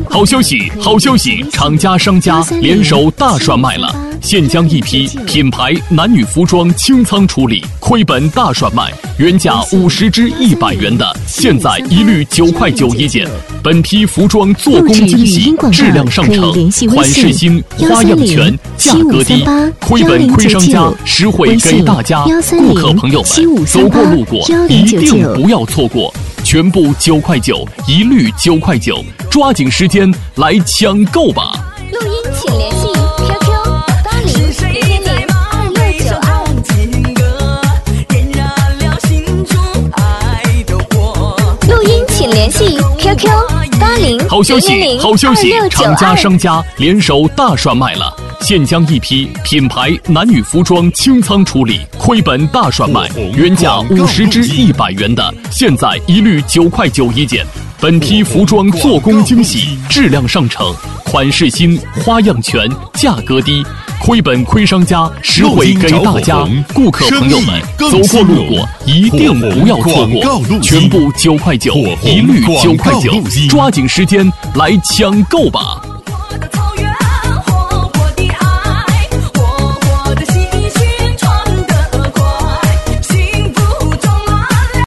好消息，好消息！厂家商家联手大涮卖了，现将一批品牌男女服装清仓处理，亏本大涮卖，原价50支100元的，现在一律9块9一件。本批服装做工精细，质量上乘，款式新，花样全，价格低，亏本亏商家，实惠给大家。顾客朋友们，走过路过一定不要错过，全部9块9，一律9块9，抓紧时间来抢购吧！ 录音请联系 QQ80，录音请联系 QQ 80。 好消息，好消息！厂家商家联手大涮卖了，现将一批品牌男女服装清仓处理，亏本大涮卖，原价50支100元的，现在一律9块9一件。本批服装做工精细，质量上乘，款式新，花样全，价格低，亏本亏商家，实惠给大家。顾客朋友们，走过路过一定不要错过，全部9块9，一律9块9，抓紧时间来抢购吧！